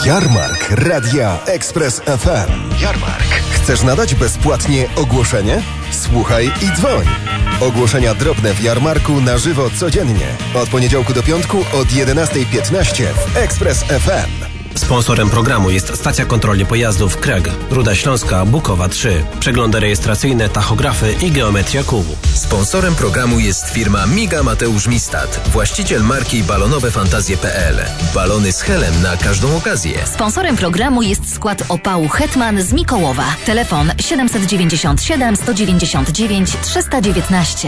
Jarmark Radia Express FM. Jarmark. Chcesz nadać bezpłatnie ogłoszenie? Słuchaj i dzwoń. Ogłoszenia drobne w Jarmarku na żywo codziennie. Od poniedziałku do piątku od 11:15 w Express FM. Sponsorem programu jest Stacja Kontroli Pojazdów KREG, Ruda Śląska, Bukowa 3. Przeglądy rejestracyjne, tachografy i geometria kół. Sponsorem programu jest firma Miga Mateusz Mistat, właściciel marki balonowe-fantazje.pl. Balony z helem na każdą okazję. Sponsorem programu jest skład opału Hetman z Mikołowa. Telefon 797 199 319.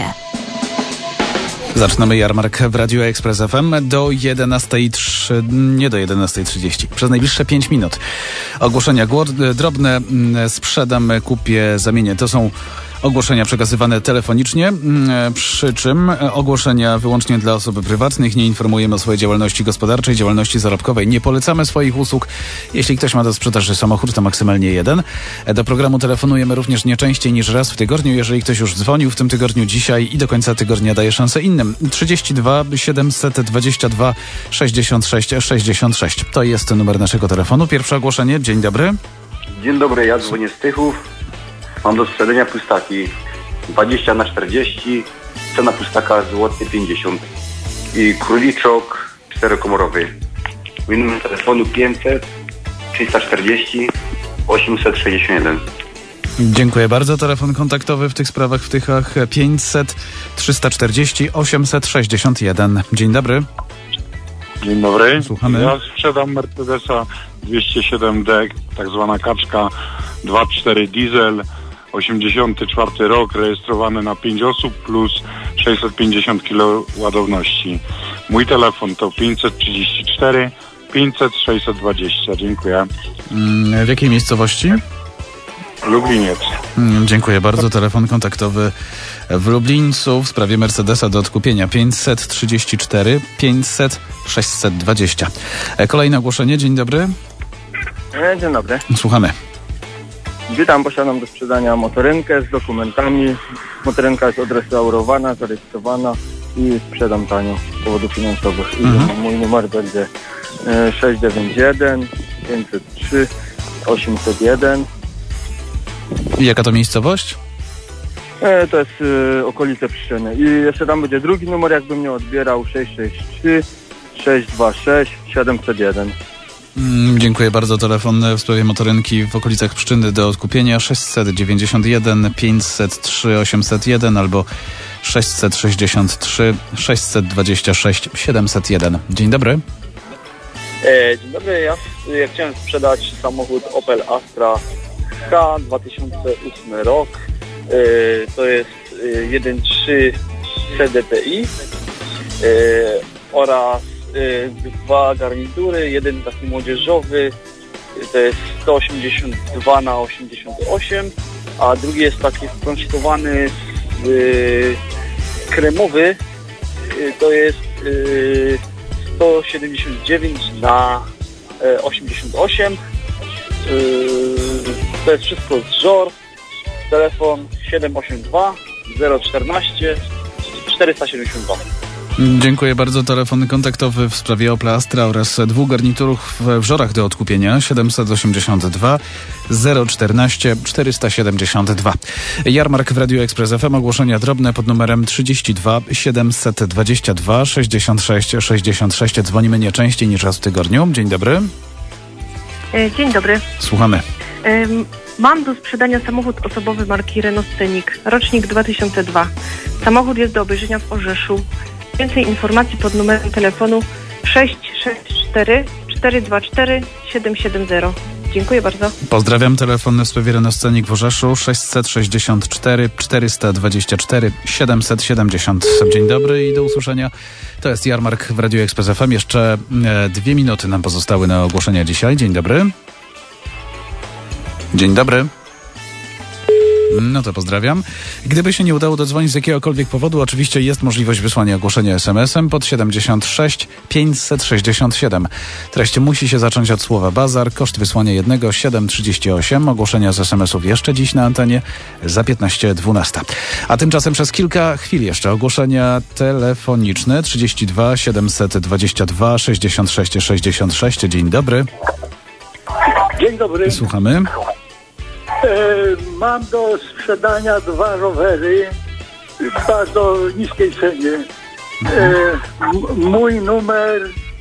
Zaczynamy Jarmark w Radiu Express FM do 11:03, nie do 11:30, przez najbliższe 5 minut. Ogłoszenia drobne, sprzedam, kupię, zamienię. To są ogłoszenia przekazywane telefonicznie, przy czym ogłoszenia wyłącznie dla osób prywatnych. Nie informujemy o swojej działalności gospodarczej, działalności zarobkowej. Nie polecamy swoich usług. Jeśli ktoś ma do sprzedaży samochód, to maksymalnie jeden. Do programu telefonujemy również nie częściej niż raz w tygodniu. Jeżeli ktoś już dzwonił w tym tygodniu, dzisiaj i do końca tygodnia daje szansę innym. 32 722 66 66. To jest numer naszego telefonu. Pierwsze ogłoszenie. Dzień dobry. Dzień dobry, ja dzwonię z Tychów. Mam do sprzedania pustaki 20x40, cena pustaka złoty 50 i króliczok 4-komorowy. Mój numer telefonu 500 340 861. Dziękuję bardzo. Telefon kontaktowy w tych sprawach w Tychach 500 340 861. Dzień dobry. Dzień dobry. Słuchamy. Ja sprzedam Mercedesa 207D, tak zwana kaczka 2.4 diesel, 84 rok, rejestrowany na 5 osób plus 650 kg ładowności. Mój telefon to 534 500 620. Dziękuję. W jakiej miejscowości? Lubliniec. Dziękuję bardzo. Telefon kontaktowy w Lublińcu w sprawie Mercedesa do odkupienia 534 500 620. Kolejne ogłoszenie. Dzień dobry. Dzień dobry. Słuchamy. Witam, posiadam do sprzedania motorynkę z dokumentami. Motorynka jest odrestaurowana, zarejestrowana i sprzedam tanio z powodów finansowych. I mój numer będzie 691 503 801. I jaka to miejscowość? To jest okolice Pszczyny. I jeszcze tam będzie drugi numer, jakbym mnie odbierał, 663 626 701. Dziękuję bardzo. Telefon w sprawie motorynki w okolicach Pszczyny do odkupienia 691 503 801 albo 663 626 701. Dzień dobry. Dzień dobry. Ja chciałem sprzedać samochód Opel Astra K 2008 rok. To jest 1.3 CDPI oraz dwa garnitury, jeden taki młodzieżowy, to jest 182/88, a drugi jest taki skonstruowany kremowy, to jest 179/88. To jest wszystko z żor. Telefon 782 014 472. Dziękuję bardzo. Telefon kontaktowy w sprawie Opla Astra oraz dwóch garniturów w żorach do odkupienia 782 014 472. Jarmark w Radiu Express FM. Ogłoszenia drobne pod numerem 32 722 66 66. Dzwonimy nie częściej niż raz w tygodniu. Dzień dobry. Dzień dobry. Słuchamy. Mam do sprzedania samochód osobowy marki Renault Scenic, rocznik 2002. Samochód jest do obejrzenia w Orzeszu. Więcej informacji pod numerem telefonu 664 424 770. Dziękuję bardzo. Pozdrawiam. Telefon w sprawie Renault Scenic w Orzeszu 664 424 770. Dzień dobry i do usłyszenia. To jest Jarmark w Radiu Express FM. Jeszcze 2 minuty nam pozostały na ogłoszenia dzisiaj. Dzień dobry. Dzień dobry. No to pozdrawiam. Gdyby się nie udało dodzwonić z jakiegokolwiek powodu, oczywiście jest możliwość wysłania ogłoszenia SMS-em pod 76 567. Treść musi się zacząć od słowa bazar. Koszt wysłania jednego 7,38. Ogłoszenia z SMS-ów jeszcze dziś na antenie za 15:12. A tymczasem przez kilka chwil jeszcze ogłoszenia telefoniczne 32 722 66 66. Dzień dobry. Dzień dobry. Słuchamy. Mam do sprzedania 2 rowery w bardzo niskiej cenie. Mój numer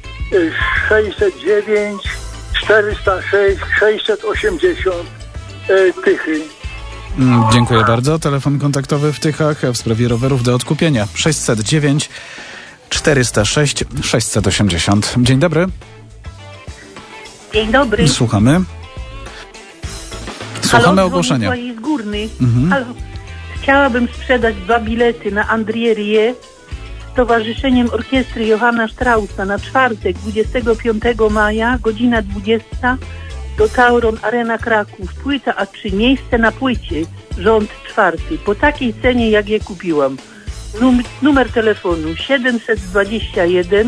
609 406 680 Tychy. Dziękuję bardzo. Telefon kontaktowy w Tychach w sprawie rowerów do odkupienia 609 406 680. Dzień dobry. Dzień dobry. Słuchamy. Słuchamy ogłoszenia. Z Górny. Halo. Chciałabym sprzedać 2 bilety na Andrierię z Towarzyszeniem Orkiestry Johanna Straussa na czwartek 25 maja, godzina 20 do Tauron Arena Kraków. Płyta A3, miejsce na płycie, rząd 4. Po takiej cenie, jak je kupiłam. Numer telefonu 721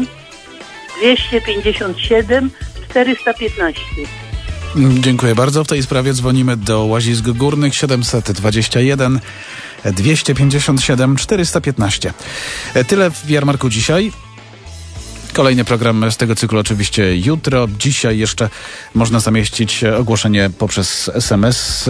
257 415. Dziękuję bardzo. W tej sprawie dzwonimy do Łazisk Górnych 721 257 415. Tyle w Jarmarku dzisiaj. Kolejny program z tego cyklu oczywiście jutro. Dzisiaj jeszcze można zamieścić ogłoszenie poprzez SMS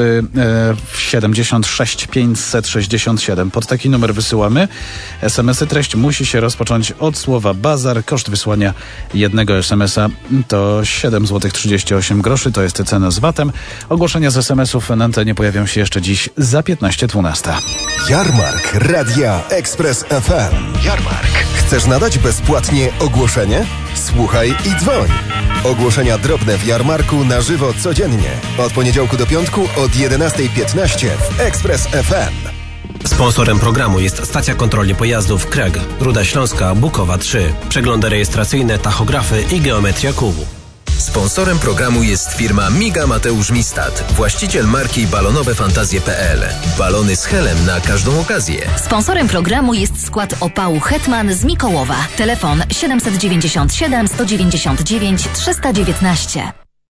76 567. Pod taki numer wysyłamy SMS-y. Treść musi się rozpocząć od słowa bazar. Koszt wysłania jednego SMS-a to 7,38 zł. To jest cena z VAT-em. Ogłoszenia z SMS-ów na antenie pojawią się jeszcze dziś za 15:12. Jarmark Radia Express FM. Jarmark. Chcesz nadać bezpłatnie ogłoszenie? Słuchaj i dzwoń. Ogłoszenia drobne w Jarmarku na żywo codziennie. Od poniedziałku do piątku od 11:15 w Express FM. Sponsorem programu jest stacja kontroli pojazdów KREG, Ruda Śląska, Bukowa 3. Przeglądy rejestracyjne, tachografy i geometria kół. Sponsorem programu jest firma Miga Mateusz Mistat, właściciel marki balonowefantazje.pl. Balony z helem na każdą okazję. Sponsorem programu jest skład opału Hetman z Mikołowa. Telefon 797 199 319.